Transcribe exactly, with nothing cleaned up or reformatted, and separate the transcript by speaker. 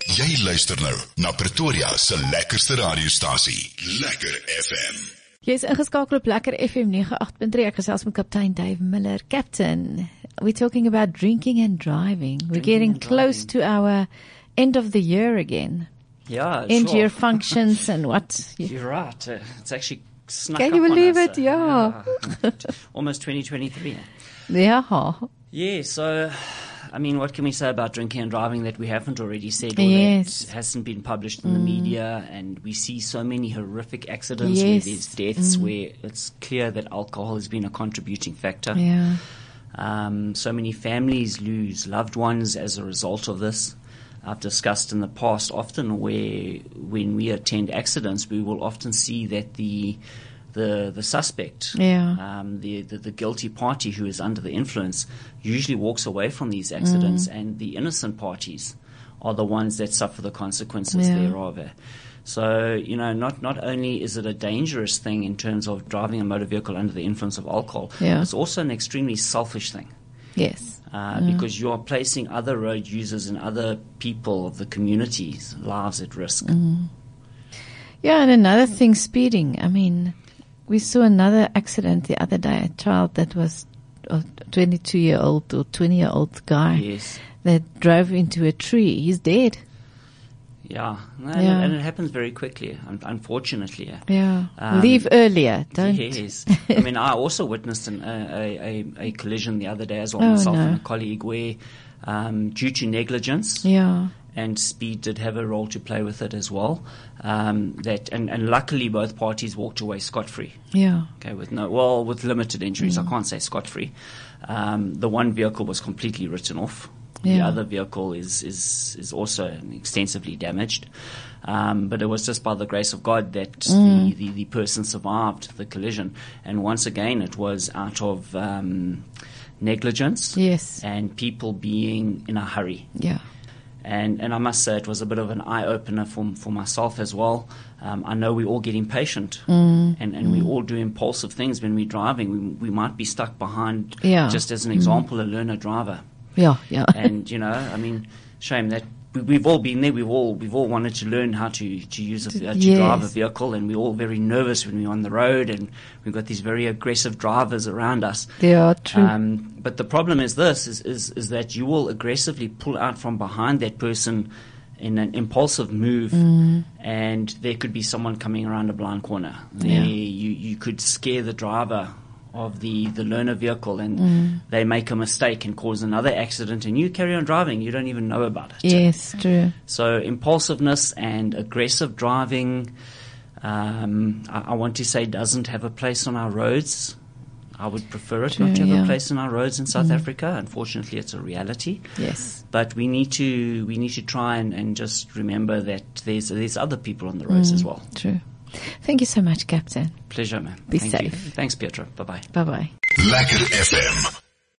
Speaker 1: Jy luister nou na Pretoria se lekkerste radiostasie, Lekker F M.
Speaker 2: Jy is ingeskakel op Lekker F M ninety eight point three. Ek gesels met Kaptein Dave Miller. Captain, we're talking about drinking and driving. Drinking we're getting close driving. to our end of the year again.
Speaker 3: Yeah,
Speaker 2: End
Speaker 3: sure.
Speaker 2: year functions and what?
Speaker 3: You're right. Uh, it's actually snuck
Speaker 2: Can
Speaker 3: up
Speaker 2: you believe
Speaker 3: on
Speaker 2: it?
Speaker 3: us.
Speaker 2: Yeah.
Speaker 3: yeah. Almost twenty twenty-three.
Speaker 2: Yeah.
Speaker 3: Yeah, so, I mean, what can we say about drinking and driving that we haven't already said, or
Speaker 2: yes.
Speaker 3: that hasn't been published in mm. the media? And we see so many horrific accidents
Speaker 2: yes.
Speaker 3: where there's deaths,
Speaker 2: mm.
Speaker 3: where it's clear that alcohol has been a contributing factor.
Speaker 2: Yeah.
Speaker 3: Um, so many families lose loved ones as a result of this. I've discussed in the past often where when we attend accidents, we will often see that the the the suspect,
Speaker 2: yeah.
Speaker 3: um, the, the the guilty party who is under the influence, usually walks away from these accidents, mm. and the innocent parties are the ones that suffer the consequences
Speaker 2: yeah.
Speaker 3: thereof. So, you know, not, not only is it a dangerous thing in terms of driving a motor vehicle under the influence of alcohol,
Speaker 2: yeah.
Speaker 3: it's also an extremely selfish thing.
Speaker 2: Yes.
Speaker 3: Uh,
Speaker 2: mm.
Speaker 3: Because you are placing other road users and other people of the community's lives at risk.
Speaker 2: Mm. Yeah, and another thing, speeding. I mean, we saw another accident the other day, a child that was a twenty-two-year-old or twenty-year-old guy
Speaker 3: yes.
Speaker 2: that drove into a tree. He's dead.
Speaker 3: Yeah, no,
Speaker 2: yeah.
Speaker 3: And it happens very quickly, unfortunately.
Speaker 2: Yeah,
Speaker 3: um,
Speaker 2: leave earlier, don't.
Speaker 3: Yes, I mean, I also witnessed an, a, a, a collision the other day as well,
Speaker 2: oh,
Speaker 3: myself
Speaker 2: no.
Speaker 3: and a colleague, where um, due to negligence,
Speaker 2: yeah.
Speaker 3: and speed did have a role to play with it as well. Um, that and, and luckily both parties walked away scot-free.
Speaker 2: Yeah.
Speaker 3: Okay, with no well, with limited injuries.
Speaker 2: Mm.
Speaker 3: I can't say scot-free. Um, the one vehicle was completely written off.
Speaker 2: Yeah.
Speaker 3: The other vehicle is, is, is also extensively damaged. Um, but it was just by the grace of God that
Speaker 2: mm.
Speaker 3: the, the, the person survived the collision. And once again, it was out of um, negligence
Speaker 2: yes.
Speaker 3: and people being in a hurry.
Speaker 2: Yeah.
Speaker 3: And, and I must say it was a bit of an eye-opener for, for myself as well. Um, I know we all get impatient
Speaker 2: mm.
Speaker 3: and, and mm. we all do impulsive things when we're driving. We, we might be stuck behind,
Speaker 2: yeah.
Speaker 3: just as an example, mm. a learner driver.
Speaker 2: Yeah, yeah.
Speaker 3: And, you know, I mean, shame that we, we've all been there. We've all we've all wanted to learn how to, to use a, uh, to
Speaker 2: yes.
Speaker 3: drive a vehicle, and we're all very nervous when we're on the road, and we've got these very aggressive drivers around us.
Speaker 2: Yeah, true.
Speaker 3: Um, but the problem is this, is, is, is that you will aggressively pull out from behind that person in an impulsive move,
Speaker 2: mm.
Speaker 3: and there could be someone coming around a blind corner. There,
Speaker 2: yeah.
Speaker 3: you, you could scare the driver of the, the learner vehicle, and
Speaker 2: mm.
Speaker 3: they make a mistake and cause another accident, and you carry on driving. You don't even know about it.
Speaker 2: Yes, true.
Speaker 3: So impulsiveness and aggressive driving, um, I, I want to say, doesn't have a place on our roads. I would prefer it
Speaker 2: true,
Speaker 3: not to have
Speaker 2: yeah.
Speaker 3: a place in our roads in South
Speaker 2: mm.
Speaker 3: Africa. Unfortunately, it's a reality.
Speaker 2: Yes.
Speaker 3: But we need to we need to try and, and just remember that there's there's other people on the roads
Speaker 2: mm.
Speaker 3: as well.
Speaker 2: True. Thank you so much, Captain.
Speaker 3: Pleasure, man.
Speaker 2: Be
Speaker 3: Thank
Speaker 2: safe.
Speaker 3: You. Thanks, Pietro. Bye-bye.
Speaker 2: Bye-bye.
Speaker 1: Lekker F M.